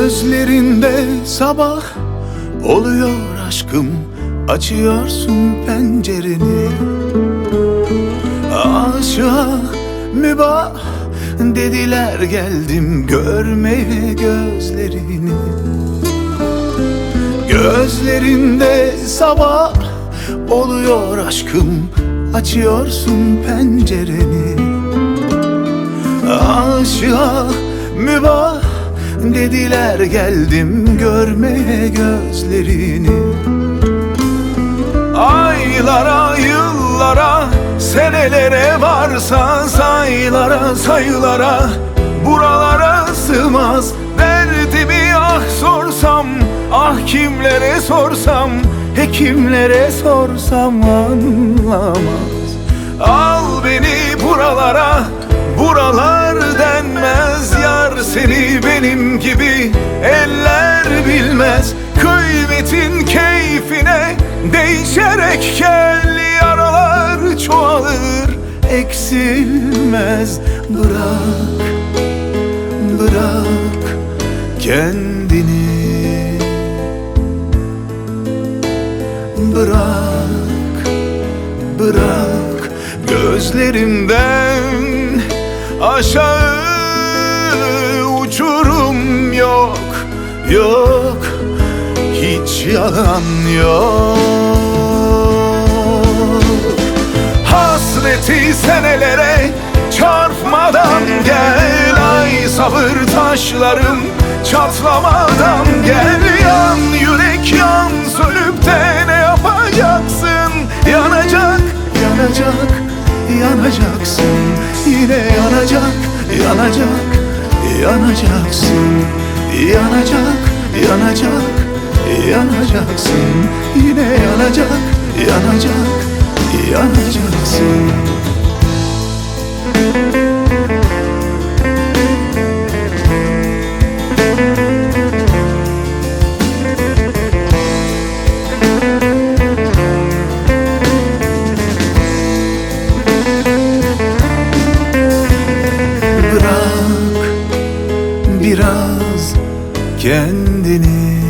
Gözlerinde sabah oluyor aşkım, açıyorsun pencereni. Aşağı mübah dediler, geldim görmeye gözlerini. Gözlerinde sabah oluyor aşkım, açıyorsun pencereni. Aşağı mübah dediler, geldim görmeye gözlerini. Aylara, yıllara, senelere varsa sayılara, sayılara, buralara sığmaz derdimi. Ah sorsam, ah kimlere sorsam, hekimlere sorsam anlamaz. Al beni buralara, buralar denmez. Yar seni benim gibi eller bilmez. Kıymetin keyfine değişerek gel. Yaralar çoğalır, eksilmez. Bırak, bırak kendini. Bırak, bırak gözlerimden aşağı uçurum yok, yok, hiç yalan yok. Hasreti senelere çarpmadan gel. Ay sabır taşlarım çatlamadan gel. Yan yürek yan, sönüp de ne yapacaksın? Yanacak, yanacak, yanacaksın. Yine yanacak, yanacak, yanacaksın. Yanacak, yanacak, yanacaksın. Yine yanacak, yanacak, yanacaksın. Biraz kendini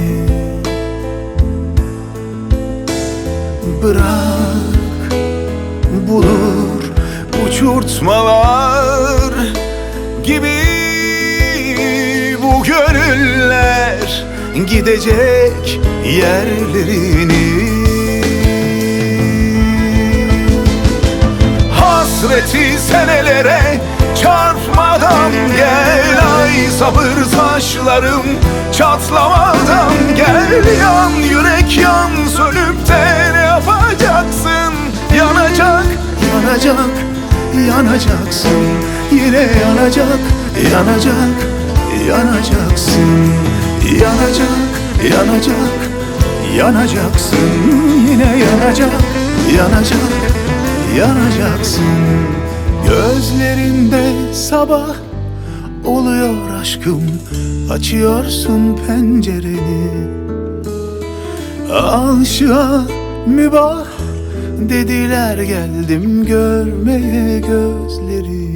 bırak, bulur uçurtmalar gibi bu gönüller gidecek yerlerini. Hasreti senelere çarpmadan gel. Ay sabır taşlarım çatlamadan gel. Yan yürek yan, sönüp de ne yapacaksın? Yanacak, yanacak, yanacaksın. Yine yanacak, yanacak, yanacaksın. Yanacak, yanacak, yanacaksın. Yine yanacak, yanacak, yanacaksın. Gözlerinde sabah oluyor aşkım, açıyorsun pencereni. Aşağı mübah dediler, geldim görmeye gözleri.